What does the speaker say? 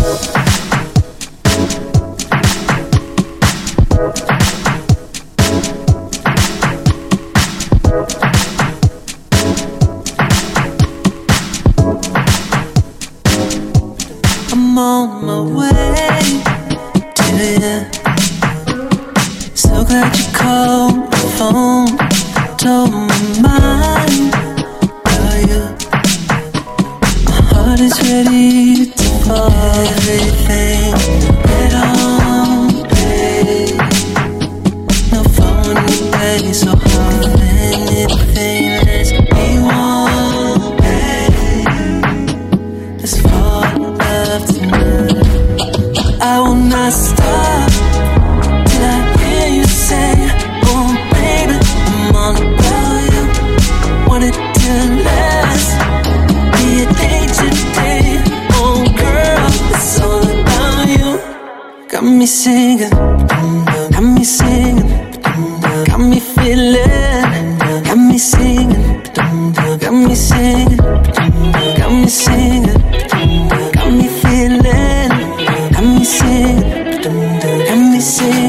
I'm on my way to you. So glad you called the phone, told my mind about you. My heart is ready to fall. Everything at home, babe. No phone in your bed, so hard. Anything lets me want, babe. Let's fall in love tonight. I will not stop till I hear you say, oh baby, I'm all about you. Want it to last, be a day to day. Oh girl, it's all about you. Got me singing, got me singing, got me feeling, got me singing, got me singing, got me singing, got me feeling, got me singing, got me singing.